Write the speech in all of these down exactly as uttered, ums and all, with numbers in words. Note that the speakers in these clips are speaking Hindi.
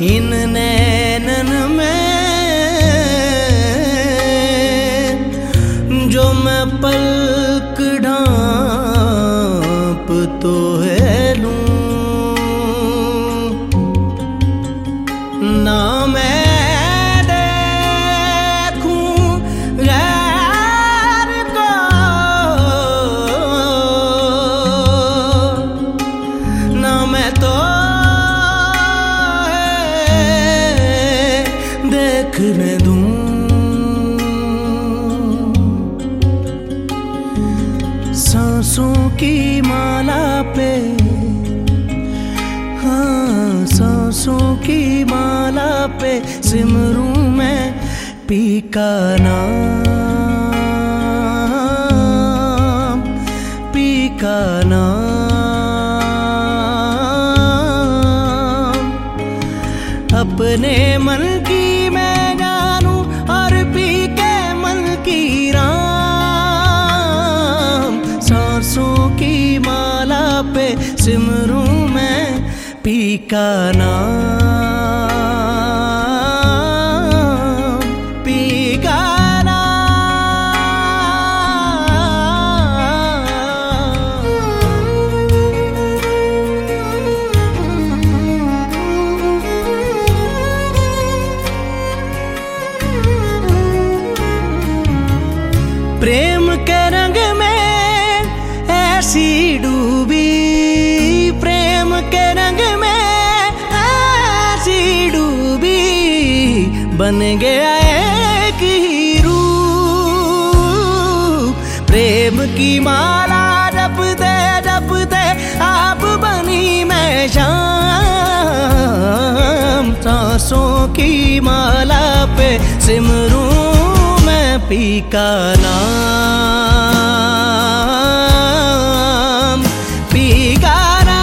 इन नैनन में जो मैं पलक ढांप तो है लूं, ना मैं देखूं गैर को, ना मैं तो देखने दूं। सांसों की माला पे, हाँ सांसों की माला पे सिमरूं मैं पी का नाम, पी का नाम। अपने मन की मैं जानूं और पी के मन की राम। सांसों की माला पे सिमरूं मैं पी का नाम, पी का प्रेम के रंग में ऐसी डूबी, प्रेम के रंग में ऐसी डूबी, बन गया एक ही रूप। प्रेम की माला जपते जपते आप बनी मैं शाम। सांसों की माला पे सिमरूं पी का नाम, पी का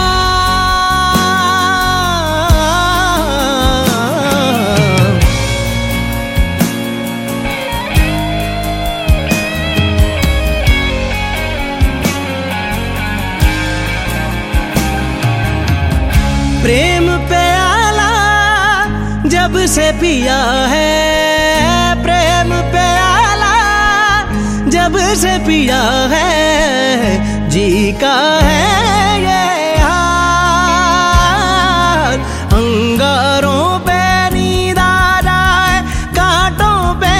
नाम। प्रेम प्याला जब से पिया है, प्रेम प्याला जब से पिया है, जी का है ये हाल। अंगारों पे नींद आ जाए, कांटों पे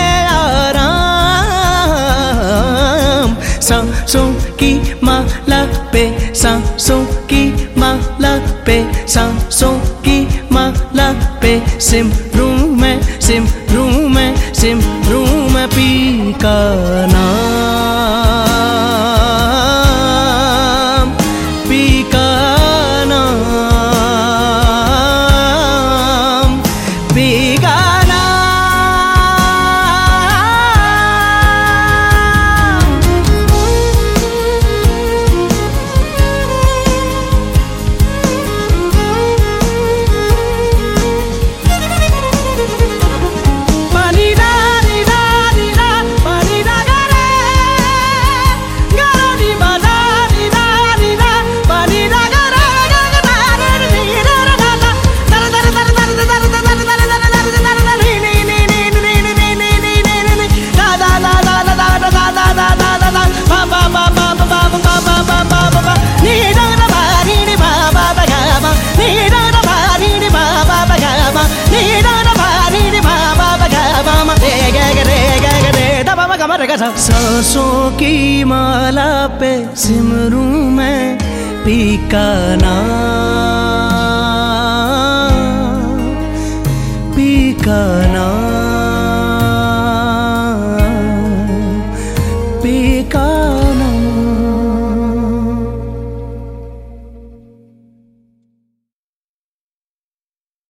आराम। सांसों की माला पे, सांसों की माला पे, सांसों की माला पे सिमरूं मैं, सिमरूं मैं, सिमरूं मैं पी का नाम, पी का नाम, पी का सांसों की माला पे सिमरूं मैं पी का नाम, पी का नाम।